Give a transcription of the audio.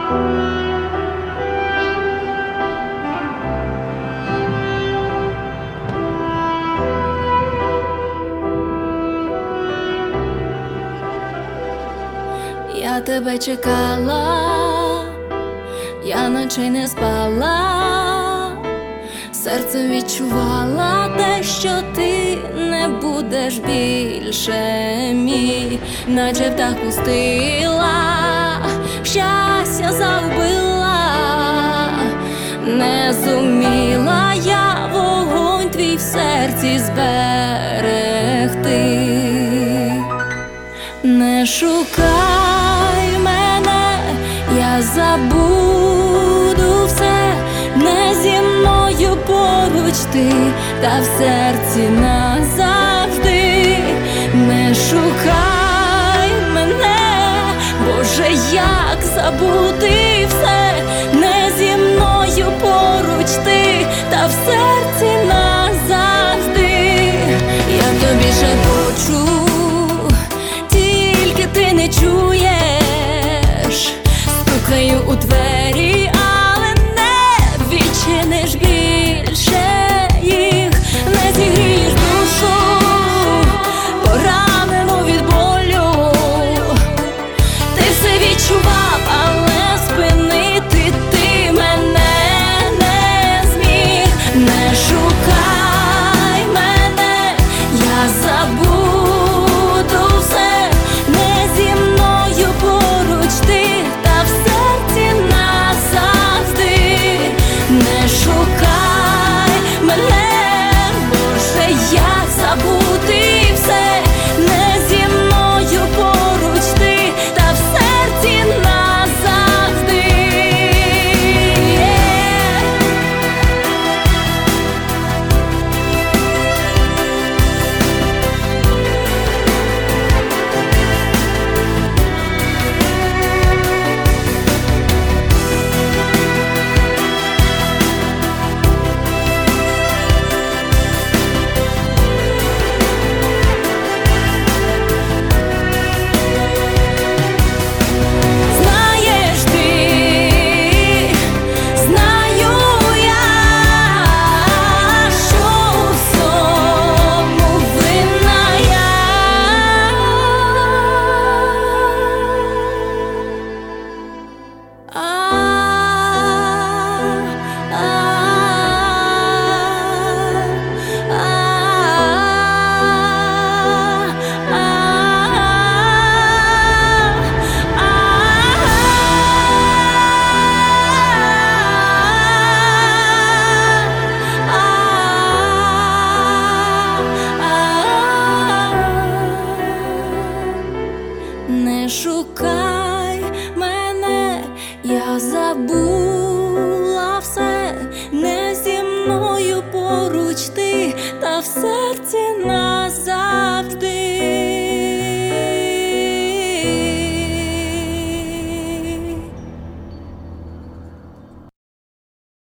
Я тебе чекала, я ночей не спала, серцем відчувала те, що ти не будеш більше мій, наче птах пустила, щастя загубила, не зуміла я вогонь твій в серці зберегти. Не шукай мене, я забуду все, не зі мною поруч ти, та в серці назавжди. Не шукай мене, Боже, як забути все, не зі мною поруч ти, та в серці назавжди. Я тобі шепочу, ти не чуєш, стукаю у двері, але не відчиниш більше їх, не зігрієш душу, поранену від болю. Ти все відчував, але спинити ти мене не зміг. Не шукай мене, я забуду все, зі мною поруч ти, та в серці назавжди. Не шукай мене, Боже, як забути все, не зі мною поруч ти, та в серці назавжди. Не шукай мене, я забула все, не зі мною поруч ти, та все